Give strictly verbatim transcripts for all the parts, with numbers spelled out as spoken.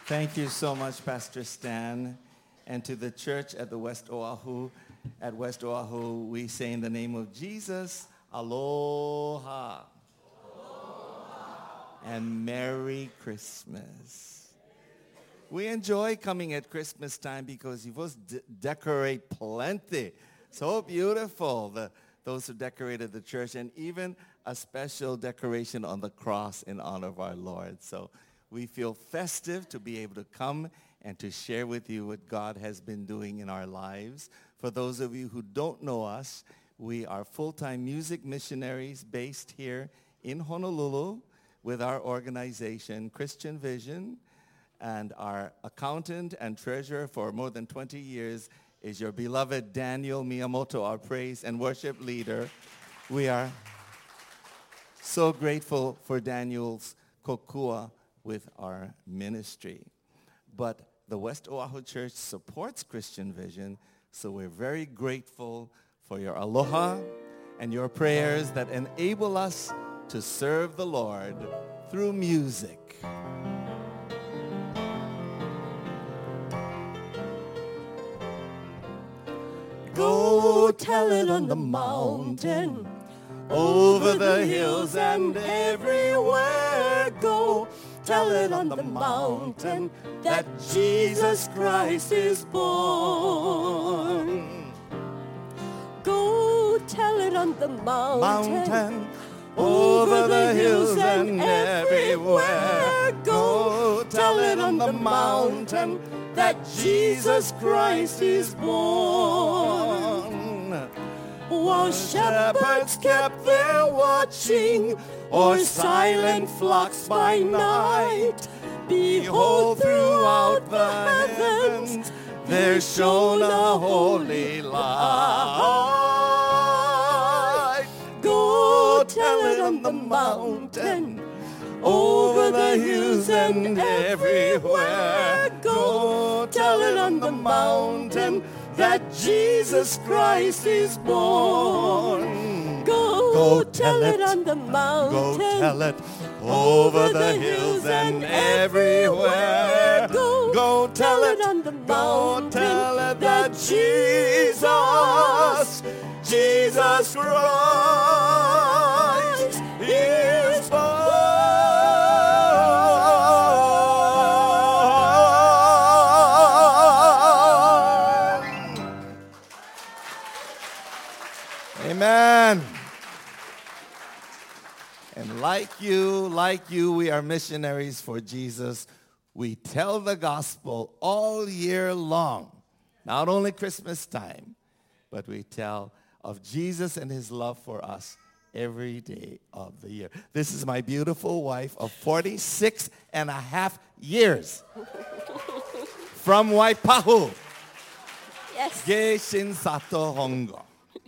Thank you so much, Pastor Stan. And to the church at the West Oahu, at West Oahu, we say in the name of Jesus, Aloha. Aloha. And Merry Christmas. We enjoy coming at Christmas time because you folks de- decorate plenty. So beautiful, the, those who decorated the church, and even a special decoration on the cross in honor of our Lord. So we feel festive to be able to come and to share with you what God has been doing in our lives. For those of you who don't know us, we are full-time music missionaries based here in Honolulu with our organization, Christian Vision. And our accountant and treasurer for more than twenty years is your beloved Daniel Miyamoto, our praise and worship leader. We are so grateful for Daniel's kokua with our ministry. But the West Oahu Church supports Christian Vision, so we're very grateful for your aloha and your prayers that enable us to serve the Lord through music. Go tell it on the mountain, over the hills and everywhere. Go tell it on the mountain that Jesus Christ is born. Go tell it on the mountain, Mountain, over the hills and everywhere. Go tell it on the mountain that Jesus Christ is born. While shepherds kept their watching, or silent flocks by night, behold, throughout the heavens there shone a holy light. Go tell it on the mountain, over the hills and everywhere. Go tell it on the mountain that Jesus Christ is born. Go, Go tell it on the mountain, Go tell it over the hills and everywhere. Go, Go tell it on the Go mountain tell it that Jesus, Jesus Christ is born. Amen. And like you, like you, we are missionaries for Jesus. We tell the gospel all year long, not only Christmas time, but we tell of Jesus and his love for us every day of the year. This is my beautiful wife of forty-six and a half years from Waipahu. Yes. Ge Shinsato Hongo.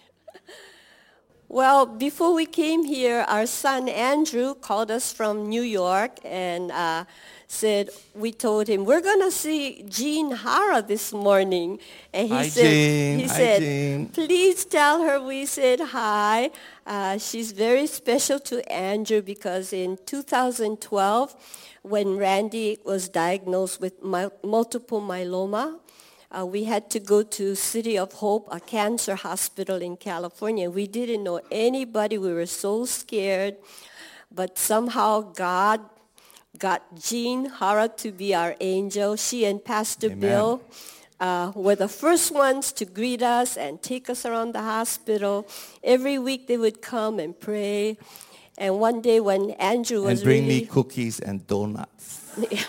Well, before we came here, our son Andrew called us from New York and uh, said, we told him, we're going to see Jean Hara this morning. And he Hi, said, Jean. he Hi, said Jean. please tell her we said hi. Uh, she's very special to Andrew because in two thousand twelve, when Randy was diagnosed with my, multiple myeloma, Uh, we had to go to City of Hope, a cancer hospital in California. We didn't know anybody. We were so scared. But somehow God got Jean Hara to be our angel. She and Pastor Amen. Bill uh, were the first ones to greet us and take us around the hospital. Every week they would come and pray. And one day when Andrew was And bring really... me cookies and donuts.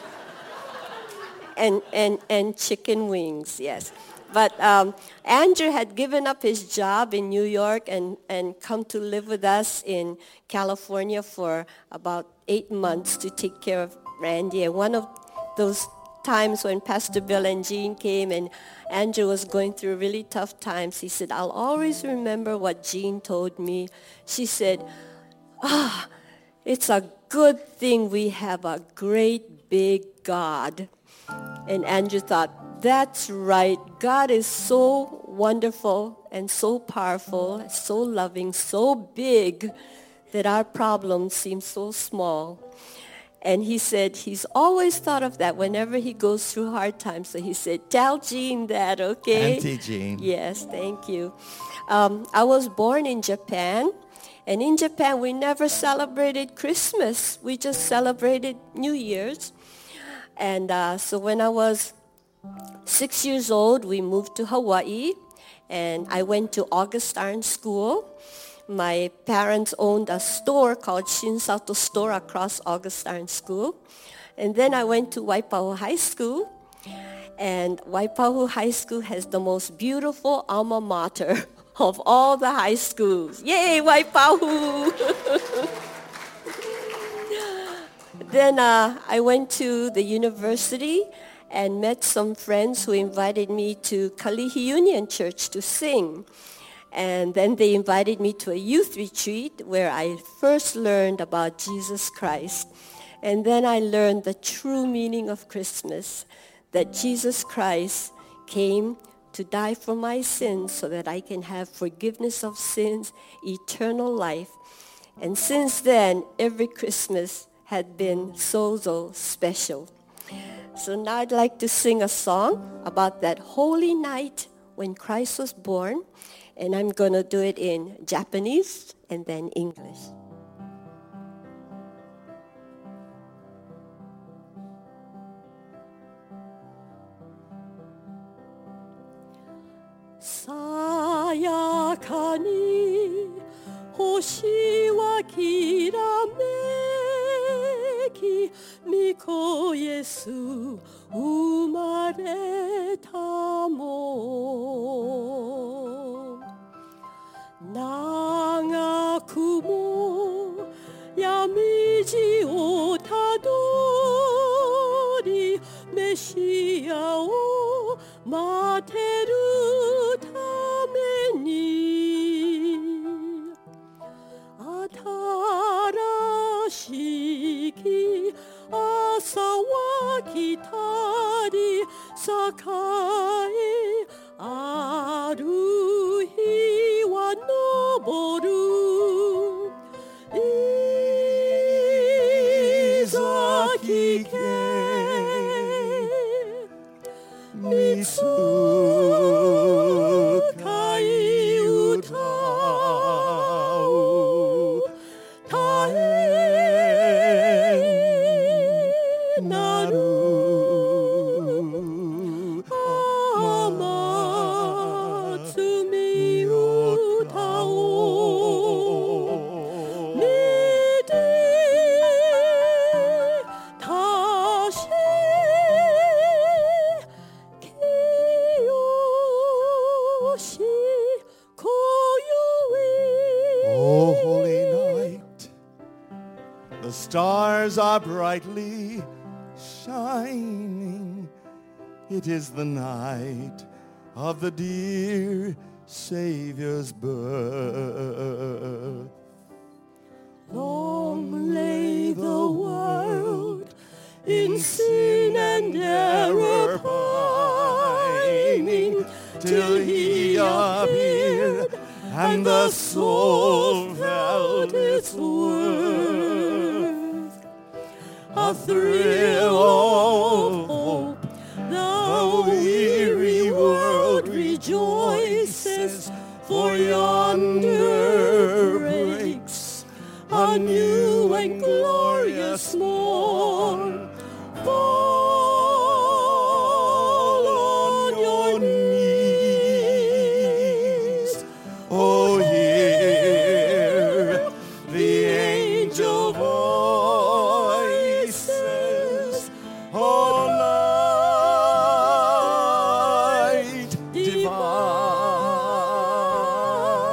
And, and, and chicken wings, yes. But um, Andrew had given up his job in New York and, and come to live with us in California for about eight months to take care of Randy. And one of those times when Pastor Bill and Jean came and Andrew was going through really tough times, he said, I'll always remember what Jean told me. She said, ah, it's a good thing we have a great big God. And Andrew thought, that's right. God is so wonderful and so powerful, so loving, so big that our problems seem so small. And he said he's always thought of that whenever he goes through hard times. So he said, tell Jean that, okay? Auntie Jean. Yes, thank you. Um, I was born in Japan. And in Japan, we never celebrated Christmas. We just celebrated New Year's. And uh, so when I was six years old, we moved to Hawaii. And I went to Augustine School. My parents owned a store called Shinsato Store across Augustine School. And then I went to Waipahu High School. And Waipahu High School has the most beautiful alma mater of all the high schools. Yay, Waipahu! Then uh, I went to the university and met some friends who invited me to Kalihi Union Church to sing. And then they invited me to a youth retreat where I first learned about Jesus Christ. And then I learned the true meaning of Christmas, that Jesus Christ came to die for my sins so that I can have forgiveness of sins, eternal life. And since then, every Christmas had been so, so special. So now I'd like to sing a song about that holy night when Christ was born. And I'm going to do it in Japanese and then English. Sayaka ni hoshi wa kirameki Miko Yesu umareta mo Nagaku mo yamiji o tadori Meshia o materu tame ni Atarashiki asa wa kitari sakai aru hi wa noboru izaki ke mitsukai utau tae naru amatsumi utau mite tashi kiyoshi koyoi. Oh, holy night, the stars are brightly shining. It is the night of the dear Savior's birth. Long lay the world in sin and error pining, till he appeared and the soul felt its worth. a thrill of hope. The weary world rejoices, for yonder breaks a new and glorious morn. Fall on your knees, oh, hear the angel voices, oh, light divine.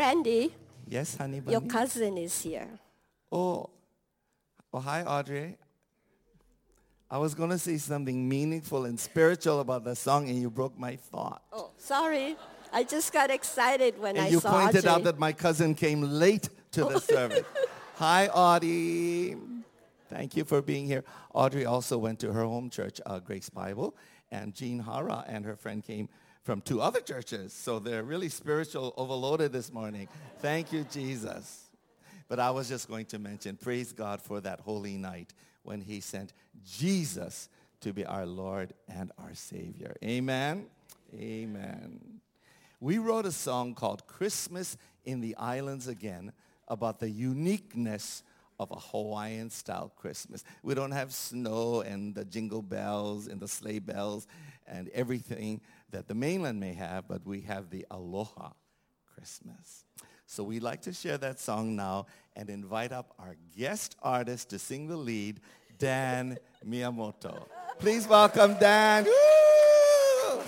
Andy, Yes, honey bunny? your cousin is here. Oh, oh, hi, Audrey. I was going to say something meaningful and spiritual about the song, and you broke my thought. Oh, sorry. I just got excited when And I you saw pointed Audrey. out that my cousin came late to the service. Hi, Audrey. Thank you for being here. Audrey also went to her home church, uh, Grace Bible, and Jean Hara and her friend came from two other churches. So they're really spiritual overloaded this morning. Thank you, Jesus. But I was just going to mention, praise God for that holy night when he sent Jesus to be our Lord and our Savior. Amen? Amen. We wrote a song called Christmas in the Islands Again about the uniqueness of a Hawaiian-style Christmas. We don't have snow and the jingle bells and the sleigh bells and everything that the mainland may have, but we have the Aloha Christmas. So we'd like to share that song now and invite up our guest artist to sing the lead, Dan Miyamoto. Please welcome Dan. Woo!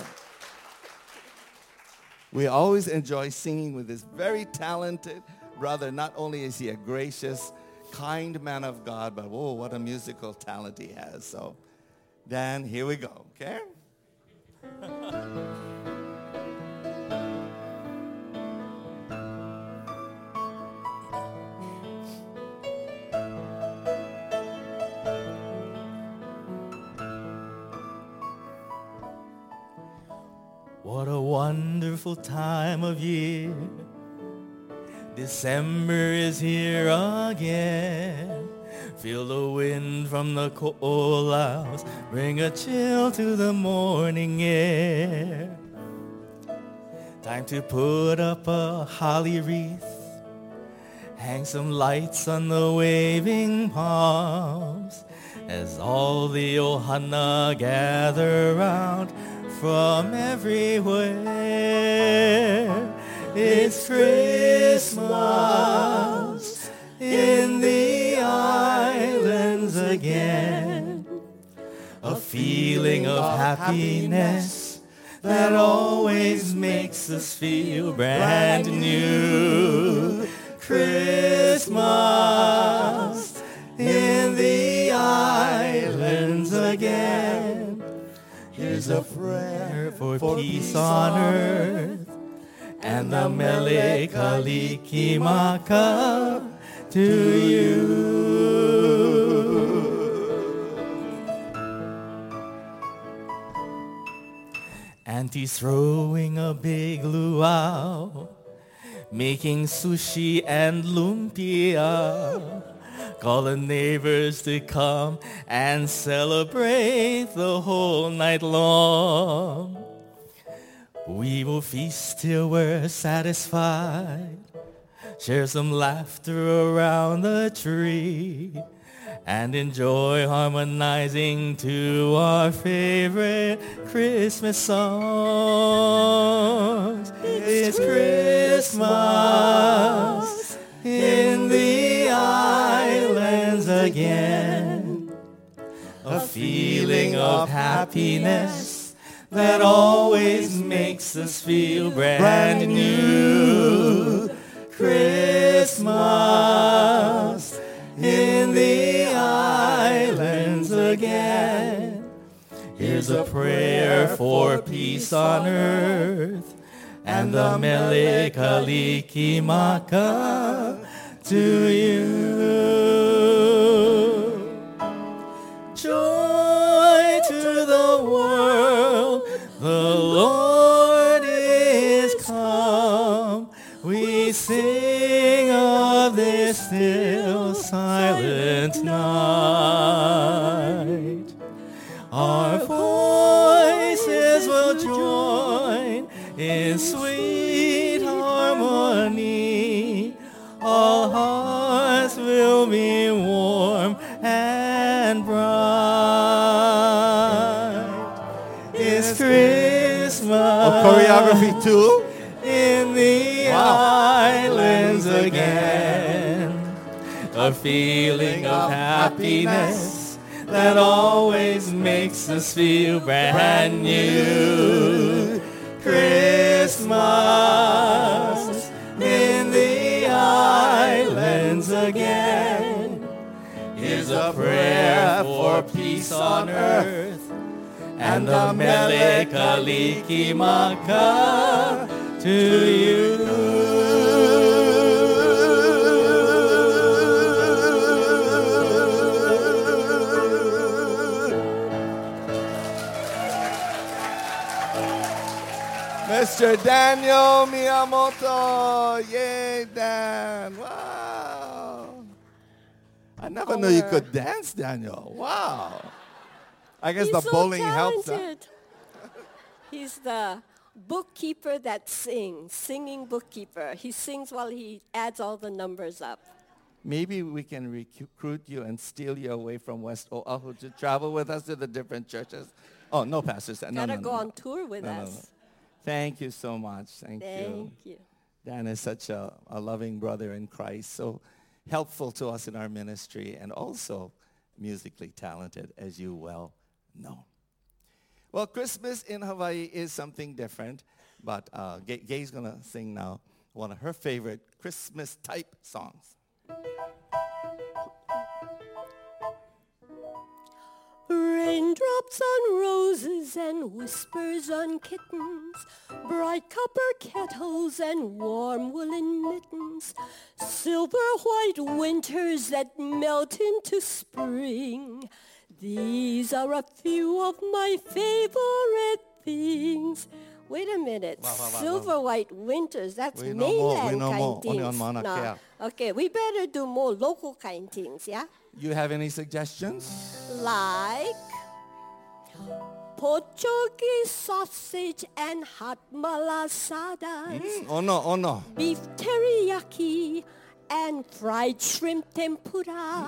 We always enjoy singing with this very talented brother. Not only is he a gracious, kind man of God, but whoa, what a musical talent he has. So, Dan, here we go, okay? What a wonderful time of year. December is here again. Feel the wind from the ko'olaus bring a chill to the morning air. Time to put up a holly wreath, hang some lights on the waving palms, as all the ohana gather round from everywhere. It's Christmas in the islands again. A feeling of happiness that always makes us feel brand new. Christmas in the islands again. Here's a prayer for, for peace on earth and the Mele Kalikimaka to you. Auntie's throwing a big luau, making sushi and lumpia. Call the neighbors to come and celebrate the whole night long. We will feast till we're satisfied, share some laughter around the tree, and enjoy harmonizing to our favorite Christmas songs. It's Christmas in the islands again. A feeling of happiness that always makes us feel brand new. Christmas in the islands again. Here's a prayer for peace on earth and the Mele Kalikimaka to you. Joy to the world, the Lord is come. We sing of this still silent night. Our voices will join in sweet harmony. All hearts will be warm and bright. It's Christmas. Oh, choreography too? In the Wow. islands again. A feeling of happiness that always makes us feel brand new. Christmas in the again. Here's a prayer for peace on earth, and the Mele Kalikimaka to you. Mister Daniel Miyamoto. Yay, Dan. Wow. I never knew you could dance, Daniel. Wow. I guess He's the so bowling helps. Huh? talented. He's the bookkeeper that sings, singing bookkeeper. He sings while he adds all the numbers up. Maybe we can recruit you and steal you away from West Oahu to travel with us to the different churches. Oh, no, Pastor. No, Gotta no, go no, on no. tour with No, no, us. no. Thank you so much. Thank, you. Thank you. Dan is such a, a loving brother in Christ, so helpful to us in our ministry, and also musically talented, as you well know. Well, Christmas in Hawaii is something different, but uh, Gay, Gay's going to sing now one of her favorite Christmas-type songs. Raindrops on roses and whispers on kittens, bright copper kettles and warm woolen mittens, silver white winters that melt into spring. These are a few of my favorite things. Wait a minute. Wow, wow, wow, silver white winters, that's We know more, we mainland know kind more. Only things. on Mauna No. Kea. Okay, we better do more local kind things, yeah? You have any suggestions? Like Portuguese sausage and hot malasadas, Mm, oh no, oh no. beef teriyaki and fried shrimp tempura,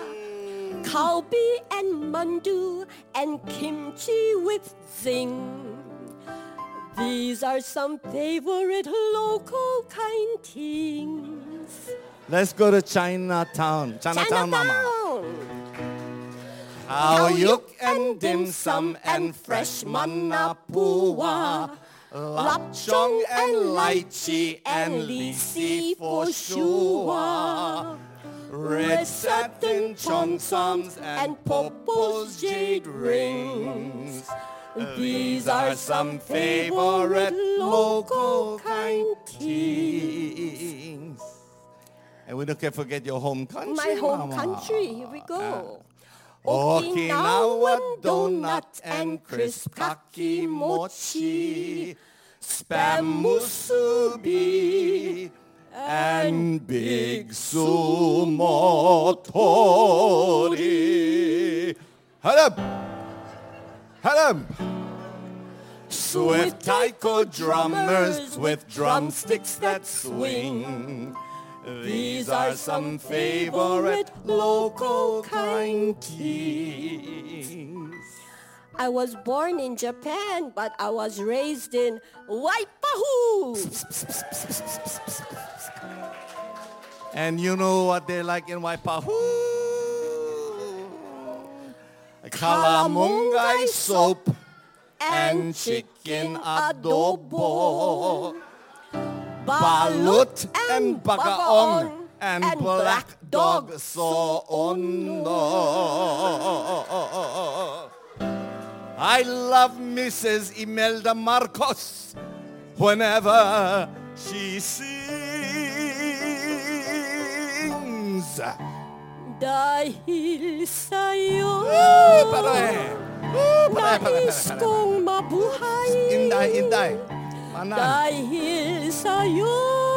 kalbi and mandu and kimchi with zing. These are some favorite local kind things. Let's go to Chinatown. Chinatown, Mama. Chinatown. Haoyuk and dim sum and fresh manapua, lapchong and lychee and lisi for sure. Red satin chonsums and Popo's jade rings. These are some favorite local kind things. And we don't forget your home country, My home Mama. country, here we go. Okinawa donut and crisp kaki mochi, spam musubi, and big sumo tori. Hadam! Hadam! Swift taiko drummers with drumsticks that swing. These are some favorite local kind things. I was born in Japan, but I was raised in Waipahu. And you know what they like in Waipahu? Kalamungay soup and chicken adobo, balut and bagaong, and black dog soono. I love Missus Imelda Marcos whenever she sings. Dahil sa'yo, Oh, pare. Oh, pare, pare, nais pare, pare. kong mabuhay. Inday, inday. Mana? Dahil sa'yo,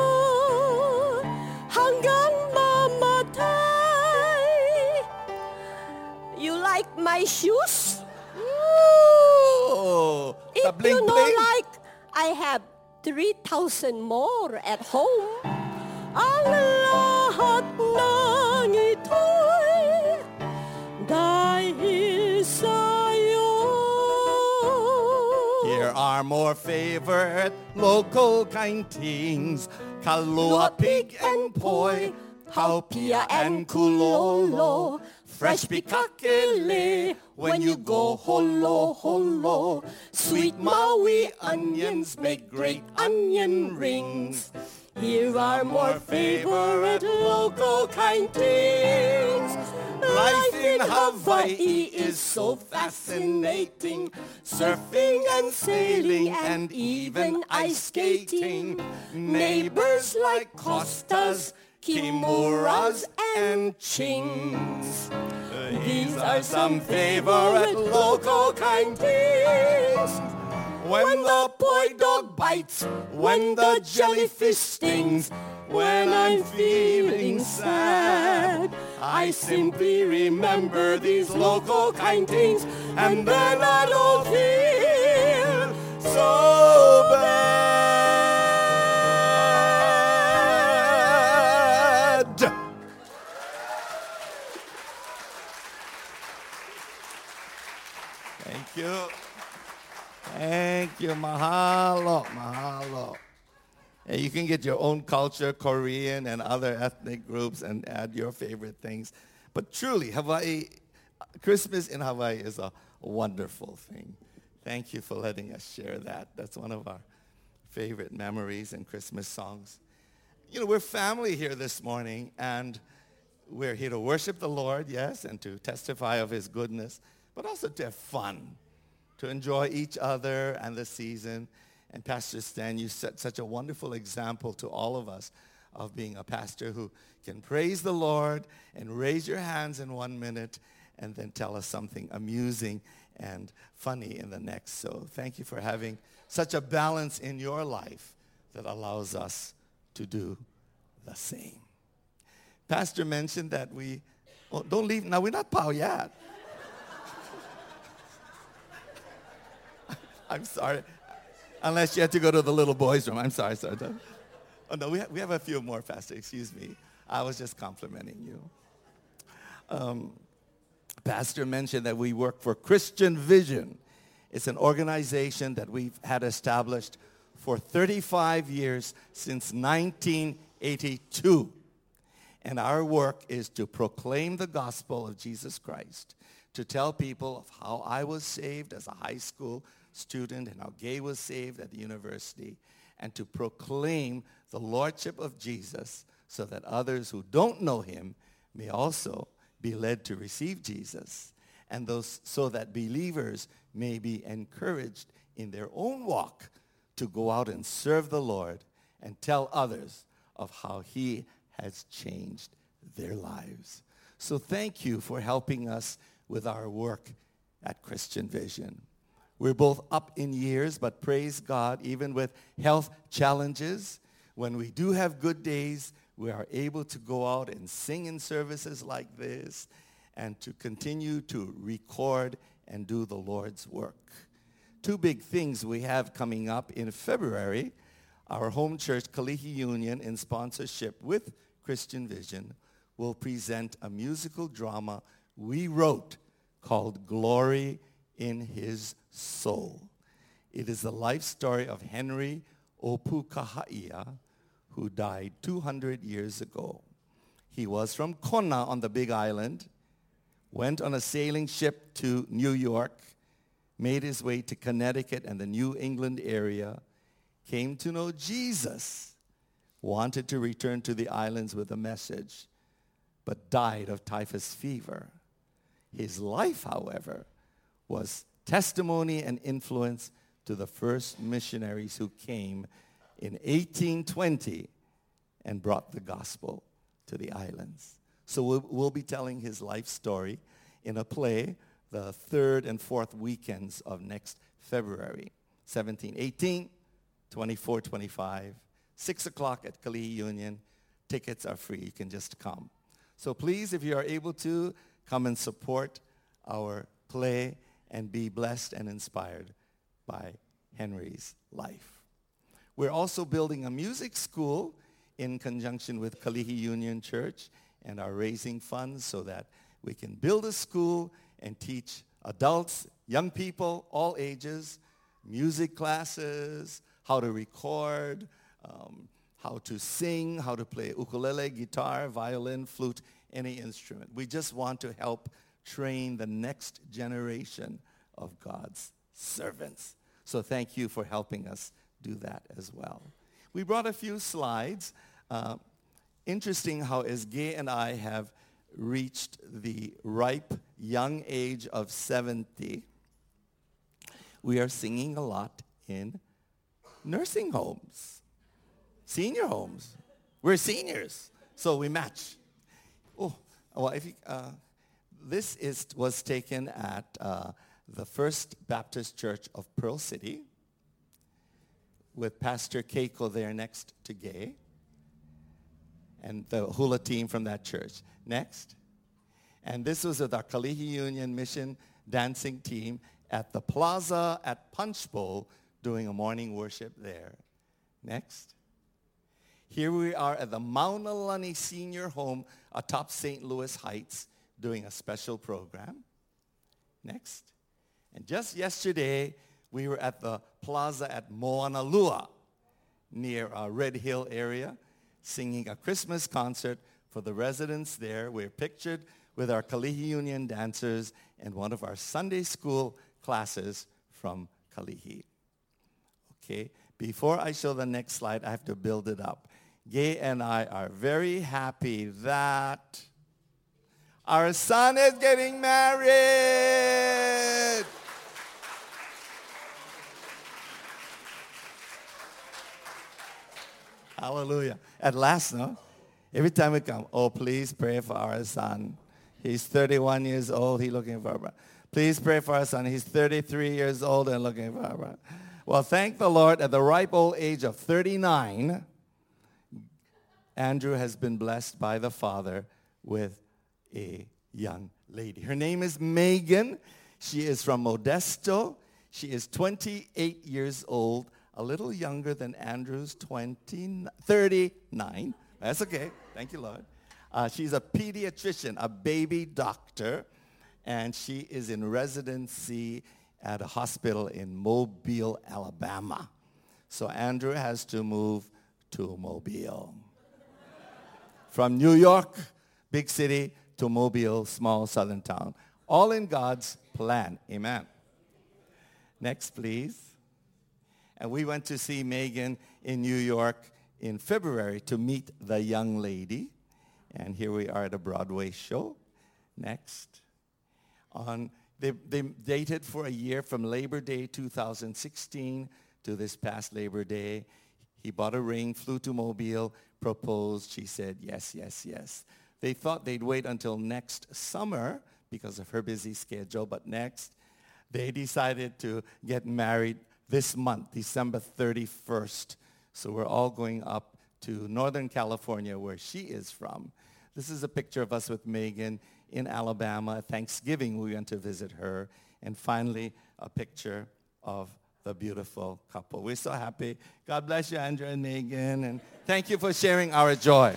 hanggang mamatay. You like my shoes? Ooh, the If bling you know bling. like, I have three thousand more at home. Ang lahat ng ito'y dahil sa'yo. Here are more favorite local kind things. Kalua pig and poi, haupia and kulolo, fresh pikakele when you go holo holo. Sweet Maui onions make great onion rings. Here are more favorite local kind things. Life in Hawaii is so fascinating. Surfing and sailing and even ice skating. Neighbors like Costas, Kimuras, and Chings. These are some favorite local kind things. When the boy dog bites, when the jellyfish stings, when I'm feeling sad, I simply remember these local kind things, and then I don't feel so bad. Thank you. Thank you. Mahalo. Mahalo. And you can get your own culture, Korean and other ethnic groups, and add your favorite things. But truly, Hawaii, Christmas in Hawaii is a wonderful thing. Thank you for letting us share that. That's one of our favorite memories and Christmas songs. You know, we're family here this morning, and we're here to worship the Lord, yes, and to testify of his goodness, but also to have fun, to enjoy each other and the season. And Pastor Stan, you set such a wonderful example to all of us of being a pastor who can praise the Lord and raise your hands in one minute and then tell us something amusing and funny in the next. So thank you for having such a balance in your life that allows us to do the same. Pastor mentioned that we, oh, don't leave, now we're not pow yet. I'm sorry. Unless you had to go to the little boys' room. I'm sorry, sorry. Oh, no, we, ha- we have a few more, Pastor. Excuse me. I was just complimenting you. Um, Pastor mentioned that we work for Christian Vision. It's an organization that we've had established for thirty-five years, since nineteen eighty-two. And our work is to proclaim the gospel of Jesus Christ, to tell people of how I was saved as a high school student and how Gay was saved at the university, and to proclaim the lordship of Jesus so that others who don't know him may also be led to receive Jesus, and those so that believers may be encouraged in their own walk to go out and serve the Lord and tell others of how he has changed their lives. So thank you for helping us with our work at Christian Vision. We're both up in years, but praise God, even with health challenges, when we do have good days, we are able to go out and sing in services like this and to continue to record and do the Lord's work. Two big things we have coming up in February. Our home church, Kalihi Union, in sponsorship with Christian Vision, will present a musical drama we wrote called Glory in His Soul. It is the life story of Henry Opukaha'ia, who died two hundred years ago. He was from Kona on the Big Island, went on a sailing ship to New York, made his way to Connecticut and the New England area, came to know Jesus, wanted to return to the islands with a message, but died of typhus fever. His life, however, was testimony and influence to the first missionaries who came in eighteen twenty and brought the gospel to the islands. So we'll, we'll be telling his life story in a play the third and fourth weekends of next February, seventeen, eighteen, twenty-four, twenty-five, six o'clock at Kalihi Union. Tickets are free. You can just come. So please, if you are able to, come and support our play and be blessed and inspired by Henry's life. We're also building a music school in conjunction with Kalihi Union Church and are raising funds so that we can build a school and teach adults, young people, all ages, music classes, how to record, um, how to sing, how to play ukulele, guitar, violin, flute, any instrument. We just want to help train the next generation of God's servants. So thank you for helping us do that as well. We brought a few slides. Uh, interesting how as Gay and I have reached the ripe young age of seventy, we are singing a lot in nursing homes, senior homes. We're seniors, so we match. Oh, well, if you, uh, this is was taken at uh, the First Baptist Church of Pearl City with Pastor Keiko there next to Gay and the hula team from that church. Next. And this was with our Kalihi Union Mission dancing team at the plaza at Punch Bowl doing a morning worship there. Next. Here we are at the Mauna Lani Senior Home atop Saint Louis Heights doing a special program. Next. And just yesterday, we were at the plaza at Moanalua near uh, Red Hill area singing a Christmas concert for the residents there. We're pictured with our Kalihi Union dancers and one of our Sunday school classes from Kalihi. Okay, before I show the next slide, I have to build it up. Gay and I are very happy that our son is getting married. Hallelujah. At last, no? Every time we come, oh, please pray for our son. He's thirty-one years old. He's looking for a bride. Please pray for our son. He's thirty-three years old and looking for a bride. Well, thank the Lord, at the ripe old age of thirty-nine, Andrew has been blessed by the Father with a young lady. Her name is Megan. She is from Modesto. She is twenty-eight years old, a little younger than Andrew's twenty, thirty-nine. That's okay. Thank you, Lord. Uh, she's a pediatrician, a baby doctor, and she is in residency at a hospital in Mobile, Alabama. So Andrew has to move to Mobile. From New York, big city, to Mobile, small southern town. All in God's plan. Amen. Next, please. And we went to see Megan in New York in February to meet the young lady. And here we are at a Broadway show. Next. On, they, they dated for a year from Labor Day two thousand sixteen to this past Labor Day. He bought a ring, flew to Mobile, proposed. She said, yes, yes, yes. They thought they'd wait until next summer because of her busy schedule, but next, they decided to get married this month, December thirty-first. So we're all going up to Northern California, where she is from. This is a picture of us with Megan in Alabama. Thanksgiving, we went to visit her. And finally, a picture of the beautiful couple. We're so happy. God bless you, Andrew and Megan, and thank you for sharing our joy.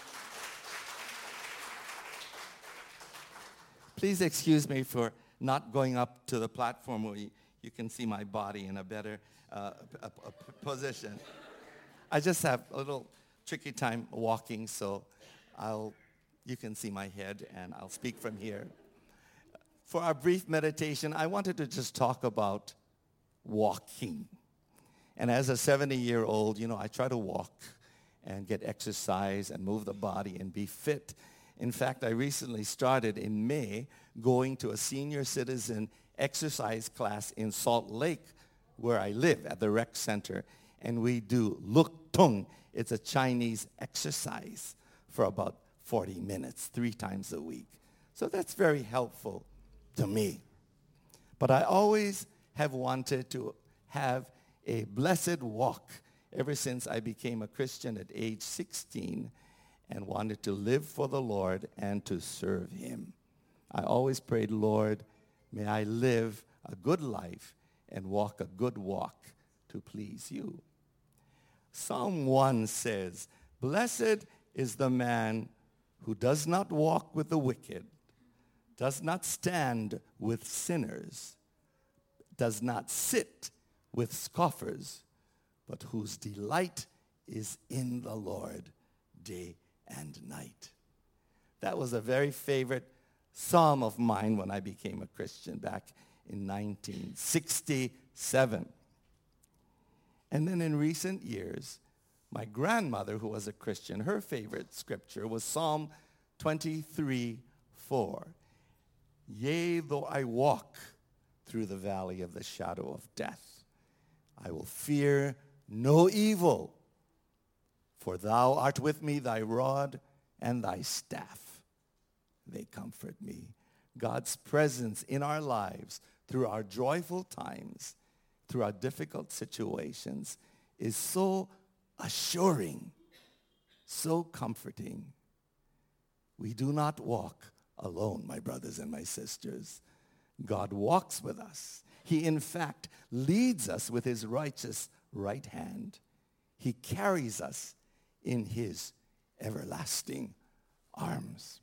Please excuse me for not going up to the platform where you, you can see my body in a better uh, a, a position. I just have a little tricky time walking, so I'll, you can see my head, and I'll speak from here. For our brief meditation, I wanted to just talk about walking. And as a seventy-year-old, you know, I try to walk and get exercise and move the body and be fit. In fact, I recently started in May going to a senior citizen exercise class in Salt Lake, where I live at the rec center. And we do luk tung. It's a Chinese exercise for about forty minutes, three times a week. So that's very helpful to me. But I always have wanted to have a blessed walk ever since I became a Christian at age sixteen and wanted to live for the Lord and to serve him. I always prayed, Lord, may I live a good life and walk a good walk to please you. Psalm one says, blessed is the man who does not walk with the wicked, does not stand with sinners, does not sit with scoffers, but whose delight is in the Lord day and night. That was a very favorite psalm of mine when I became a Christian back in nineteen sixty-seven. And then in recent years, My grandmother, who was a Christian, her favorite scripture was Psalm twenty-three four. Yea, though I walk through the valley of the shadow of death, I will fear no evil, for thou art with me, thy rod and thy staff, they comfort me. God's presence in our lives through our joyful times, through our difficult situations, is so assuring, so comforting. We do not walk alone, my brothers and my sisters. God walks with us. He, in fact, leads us with his righteous right hand. He carries us in his everlasting arms.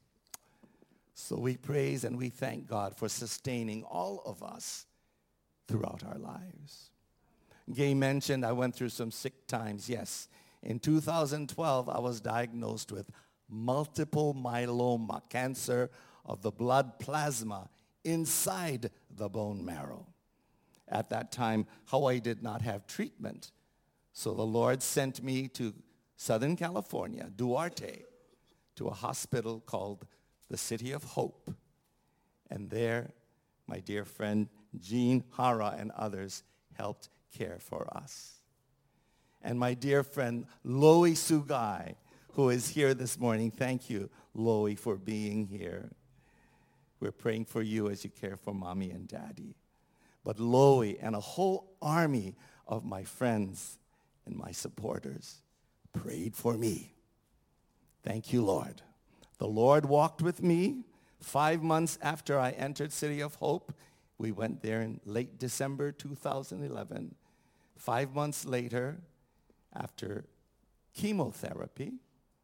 So we praise and we thank God for sustaining all of us throughout our lives. Gay mentioned I went through some sick times. Yes, in two thousand twelve, I was diagnosed with multiple myeloma, cancer of the blood plasma inside the bone marrow. At that time, Hawaii did not have treatment. So the Lord sent me to Southern California, Duarte, to a hospital called the City of Hope. And there, my dear friend Jean Hara and others helped care for us. And my dear friend Loie Sugai, who is here this morning. Thank you, Loie, for being here. We're praying for you as you care for mommy and daddy. But Loie and a whole army of my friends and my supporters prayed for me. Thank you, Lord. The Lord walked with me. Five months after I entered City of Hope, we went there in late December two thousand eleven. Five months later, after chemotherapy,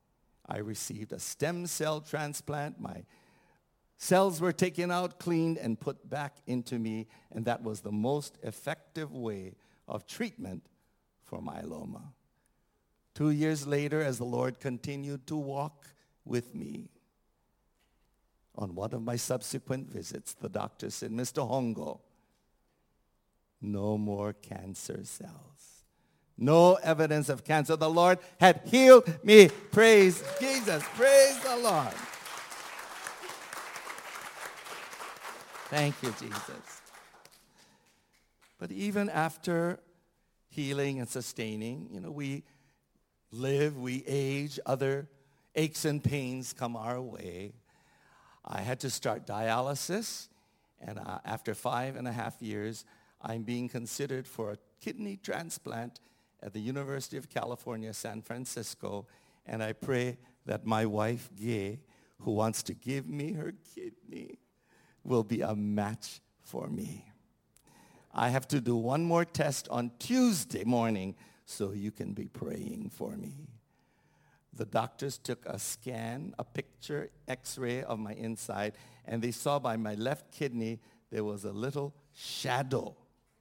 I received a stem cell transplant. My cells were taken out, cleaned, and put back into me, and that was the most effective way of treatment for myeloma. Two years later, as the Lord continued to walk with me, on one of my subsequent visits, the doctor said, Mister Hongo, no more cancer cells. No evidence of cancer. The Lord had healed me. Praise Jesus. Praise the Lord. Thank you, Jesus. But even after healing and sustaining, you know, we live, we age, other aches and pains come our way. I had to start dialysis, and uh, after five and a half years, I'm being considered for a kidney transplant at the University of California, San Francisco, and I pray that my wife, Gay, who wants to give me her kidney, will be a match for me. I have to do one more test on Tuesday morning, so you can be praying for me. The doctors took a scan, a picture, x-ray of my inside, and they saw by my left kidney there was a little shadow.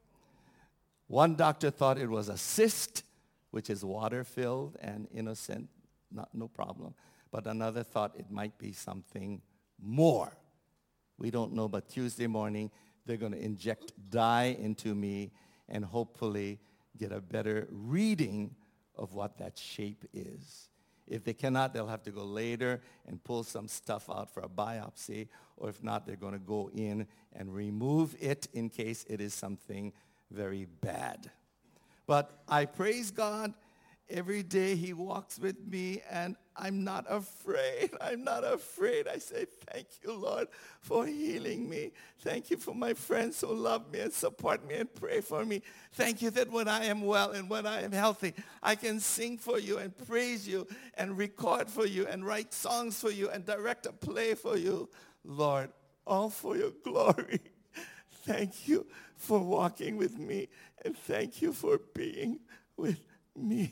One doctor thought it was a cyst, which is water-filled and innocent, not, no problem. But another thought it might be something more. We don't know, but Tuesday morning, they're going to inject dye into me and hopefully get a better reading of what that shape is. If they cannot, they'll have to go later and pull some stuff out for a biopsy, or if not, they're going to go in and remove it in case it is something very bad. But I praise God. Every day he walks with me, and I'm not afraid. I'm not afraid. I say, thank you, Lord, for healing me. Thank you for my friends who love me and support me and pray for me. Thank you that when I am well and when I am healthy, I can sing for you and praise you and record for you and write songs for you and direct a play for you. Lord, all for your glory. Thank you for walking with me, and thank you for being with me.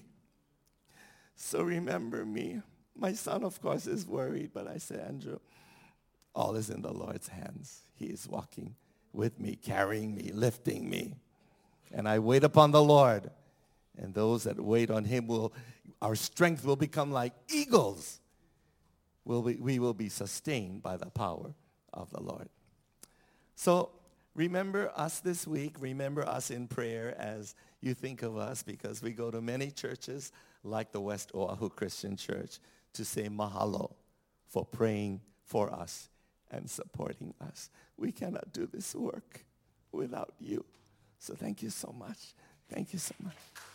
So remember me. My son, of course, is worried, but I say, Andrew, all is in the Lord's hands. He is walking with me, carrying me, lifting me. And I wait upon the Lord. And those that wait on him will, our strength will become like eagles. Will we, we will be sustained by the power of the Lord. So remember us this week. Remember us in prayer as you think of us because we go to many churches like the West Oahu Christian Church to say mahalo for praying for us and supporting us. We cannot do this work without you. So thank you so much. Thank you so much.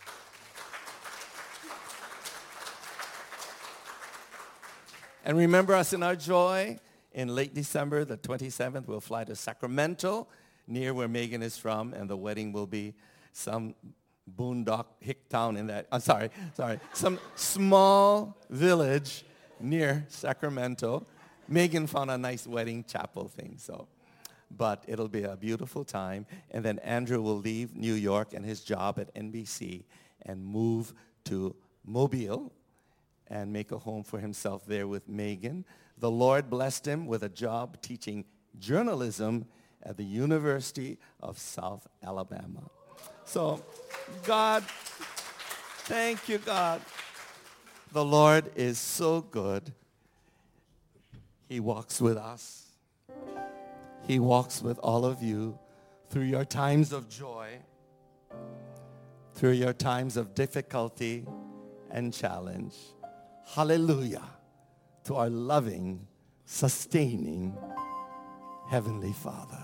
And remember us in our joy. In late December, the twenty-seventh, we'll fly to Sacramento, near where Megan is from, and the wedding will be some boondock hick town in that, I'm sorry, sorry, some small village near Sacramento. Megan found a nice wedding chapel thing, so. But it'll be a beautiful time. And then Andrew will leave New York and his job at N B C and move to Mobile and make a home for himself there with Megan. The Lord blessed him with a job teaching journalism at the University of South Alabama. So, God, thank you, God. The Lord is so good. He walks with us. He walks with all of you through your times of joy, through your times of difficulty and challenge. Hallelujah to our loving, sustaining Heavenly Father.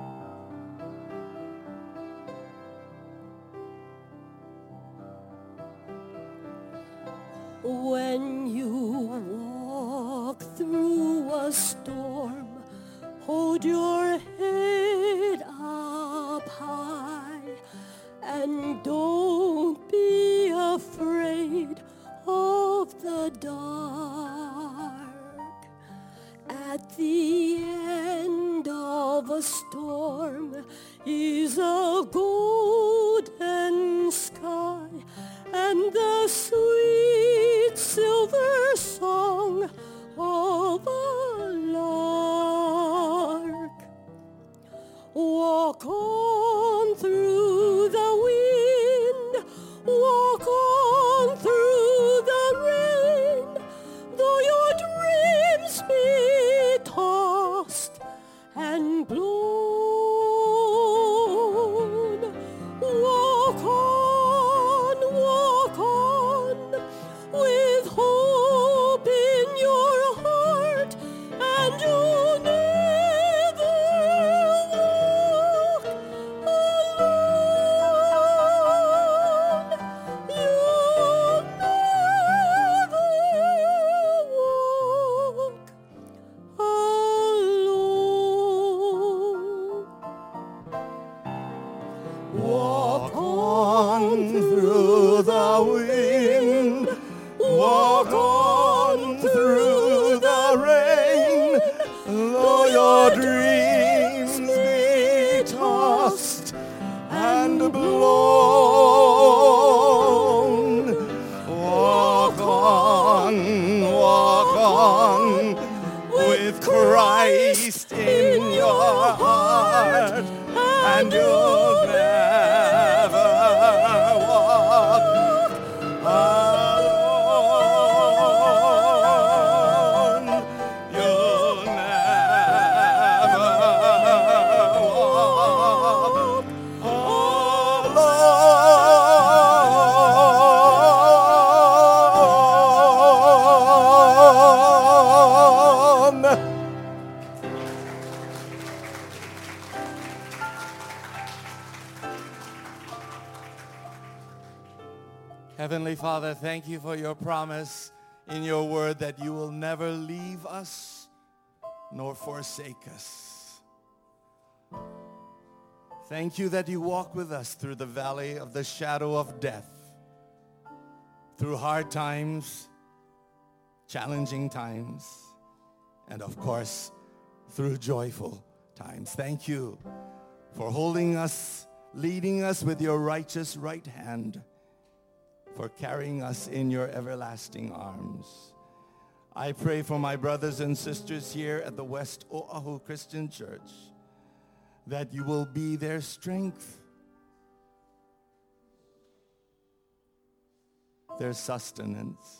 When you walk through a storm, hold your head up high and don't be afraid of the dark. At the end of a storm is a golden sky and the sweet silver song of a lark. Walk on through the wind, walk on through the rain, though your dreams be tossed and blown. Walk on, walk on, with hope in your heart, and you'll never walk alone. You'll never walk alone. Walk on through the wind, walk on through the rain, though your dreams be tossed and blown. Walk on, walk on, with Christ in your heart, and you'll never walk alone. You'll never walk alone. Heavenly Father, thank you for your promise in your word that you will never leave us nor forsake us. Thank you that you walk with us through the valley of the shadow of death, through hard times, challenging times, and of course, through joyful times. Thank you for holding us, leading us with your righteous right hand, for carrying us in your everlasting arms. I pray for my brothers and sisters here at the West Oahu Christian Church that you will be their strength, their sustenance,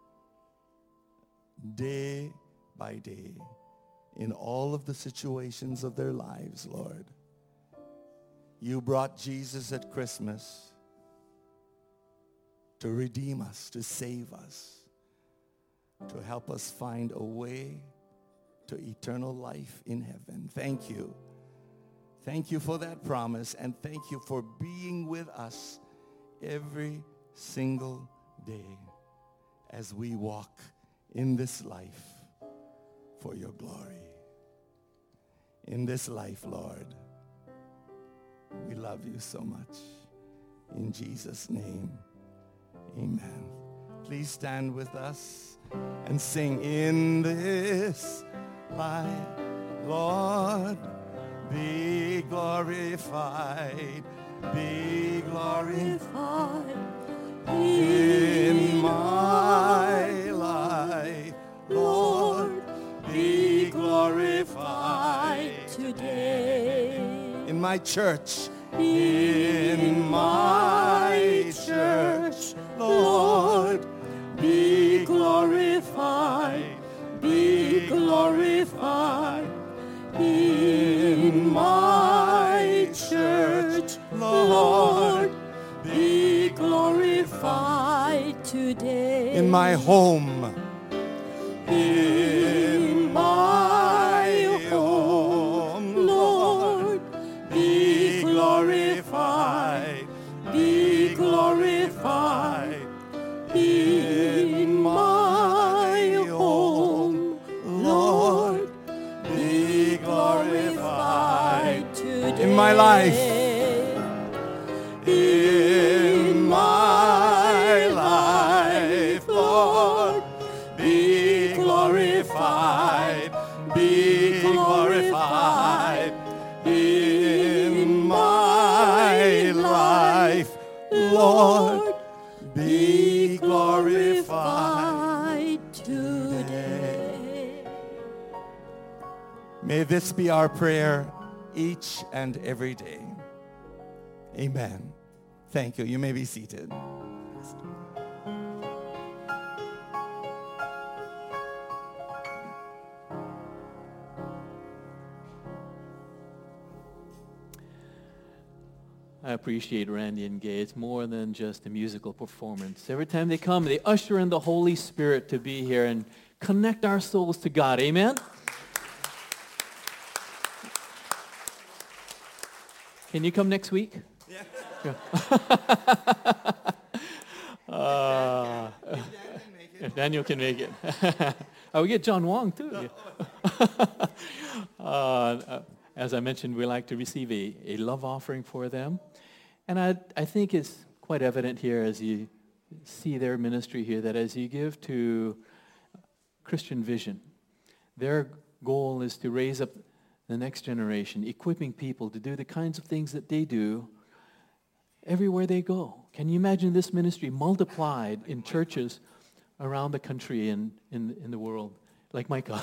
day by day, in all of the situations of their lives, Lord. You brought Jesus at Christmas to redeem us, to save us, to help us find a way to eternal life in heaven. Thank you. Thank you for that promise, and thank you for being with us every single day as we walk in this life for your glory. In this life, Lord, we love you so much. In Jesus' name, amen. Please stand with us and sing, in this life, Lord, be glorified, be glorified in my life, Lord, be glorified today. In my church, in my church, Lord, be glorified, be glorified. In my church, Lord, be glorified today. In my home, in my home, Lord, be glorified, be glorified. In my home, Lord, be glorified today. In my life, in my life, Lord, be glorified, be glorified. In my life, Lord, be glorified today. May this be our prayer each and every day. Amen. Thank you. You may be seated. I appreciate Randy and Gay. It's more than just a musical performance. Every time they come, they usher in the Holy Spirit to be here and connect our souls to God. Amen? Can you come next week? Yeah. Yeah. uh, if Daniel can make it. Oh, we get John Wong, too. uh, as I mentioned, we like to receive a, a love offering for them. And I, I think it's quite evident here as you see their ministry here that as you give to Christian Vision, their goal is to raise up the next generation, equipping people to do the kinds of things that they do everywhere they go. Can you imagine this ministry multiplied in churches around the country and in, in the world? Like Micah.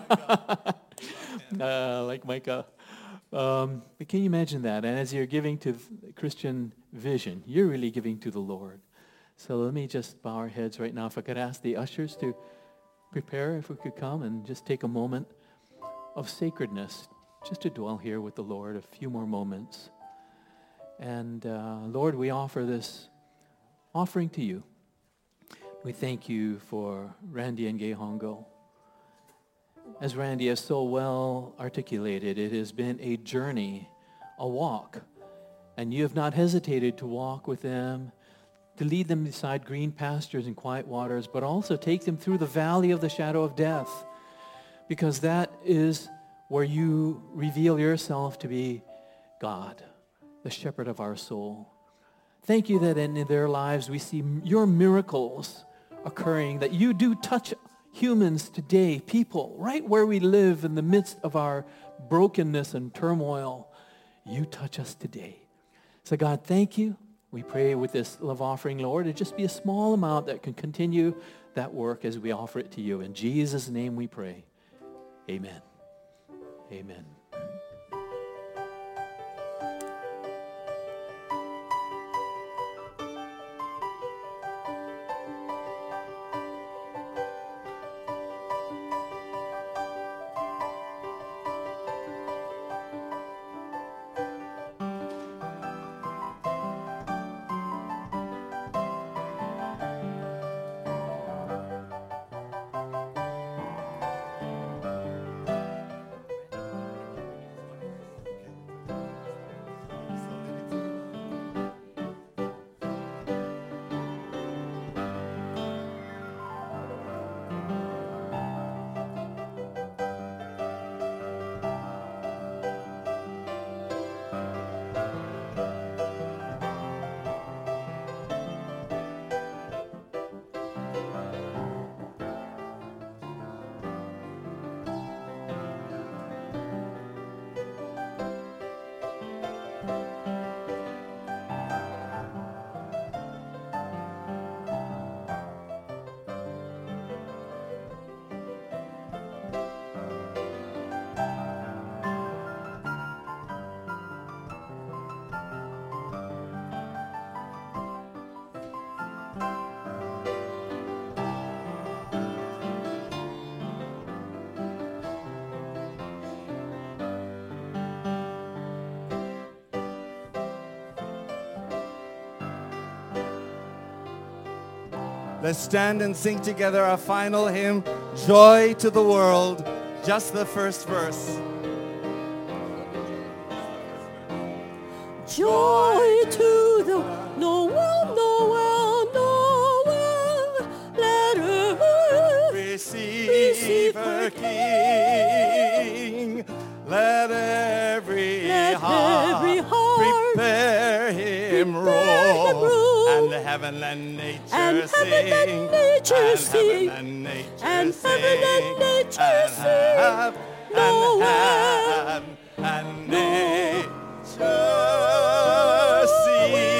uh, like Micah. Um, but can you imagine that? And as you're giving to Christian Vision, you're really giving to the Lord. So let me just bow our heads right now. If I could ask the ushers to prepare, if we could come and just take a moment of sacredness, just to dwell here with the Lord a few more moments. And uh, Lord, we offer this offering to you. We thank you for Randy and Gay Hongo. As Randy has so well articulated, it has been a journey, a walk. And you have not hesitated to walk with them, to lead them beside green pastures and quiet waters, but also take them through the valley of the shadow of death, because that is where you reveal yourself to be God, the shepherd of our soul. Thank you that in their lives we see your miracles occurring, that you do touch humans today, people, right where we live in the midst of our brokenness and turmoil. You touch us today. So God, thank you. We pray with this love offering, Lord, it just be a small amount that can continue that work as we offer it to you. In Jesus' name we pray. Amen. Amen. Let's stand and sing together our final hymn, Joy to the World, just the first verse. Joy to the Noel, Noel, Noel, let earth Receive, receive her her King. Let every, Let heart, every heart prepare him prepare roll. him roll. And heaven and nature And sing. heaven and nature and sing. Heaven and nature And sing. heaven and nature and sing. Have, and Noel. heaven and nature sing.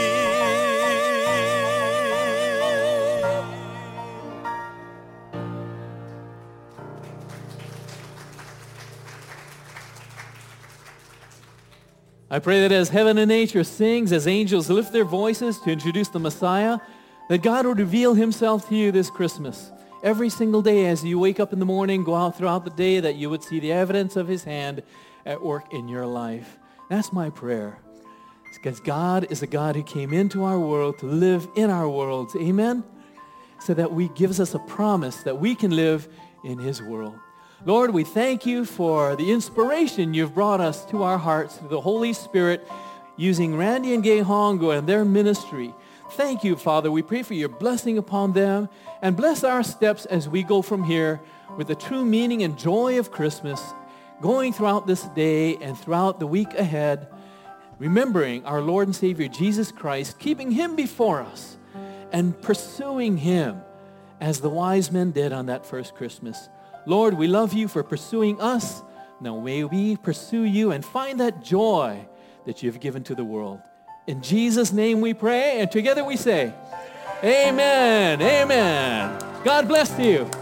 I pray that as heaven and nature sings, as angels lift their voices to introduce the Messiah, that God would reveal himself to you this Christmas. Every single day as you wake up in the morning, go out throughout the day, that you would see the evidence of his hand at work in your life. That's my prayer. Because God is a God who came into our world to live in our worlds. Amen? So that he gives us a promise that we can live in his world. Lord, we thank you for the inspiration you've brought us to our hearts through the Holy Spirit using Randy and Gay Hongo and their ministry. Thank you, Father. We pray for your blessing upon them and bless our steps as we go from here with the true meaning and joy of Christmas, going throughout this day and throughout the week ahead, remembering our Lord and Savior Jesus Christ, keeping him before us and pursuing him as the wise men did on that first Christmas. Lord, we love you for pursuing us. Now may we pursue you and find that joy that you've given to the world. In Jesus' name we pray, and together we say, Amen, amen. God bless you.